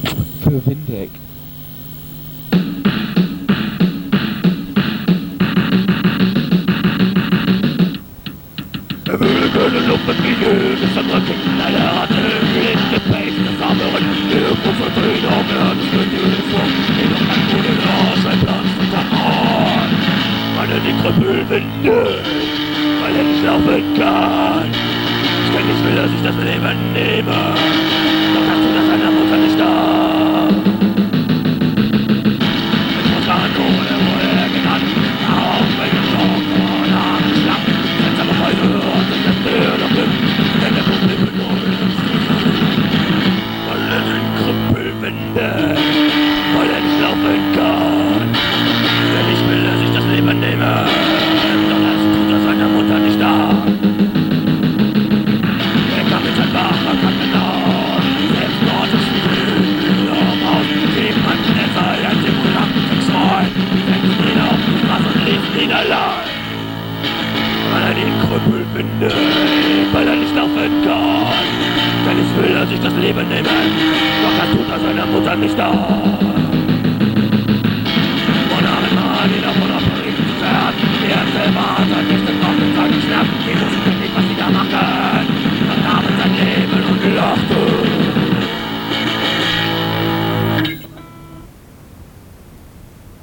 für Windeck. Er würde können Luft fliegen, bis andere Kicken leider hatte. Blinde Pace, das arme Rennen, irgendwo verdrehen, auch er hat es natürlich vor. Jedoch ein gute Arsch, ein Platz und dann an. Weil er die Krüppel windet, weil er nicht laufen kann. Ständig will er sich das Leben nehmen, doch hast du das seiner Mutter nicht da. Es muss man ohne wurde genannt, auch wenn es auch von angeschlagen. Jetzt aber heute hört es jetzt der noch nimmt, denn der Probleme nur ist. Weil er den Krüppel windet, weil er nicht laufen kann. Ständig will er sich das Leben nehmen, doch das tut er seiner Mutter nicht da. Weil er den Krüppel findet, weil er nicht laufen kann. Denn ich will er sich das Leben nehmen, doch das tut er seiner Mutter nicht da. Von einem Mann, den er von der Polizei hat, der selber hat ein bisschen auf den Tag geschnappt, Jesus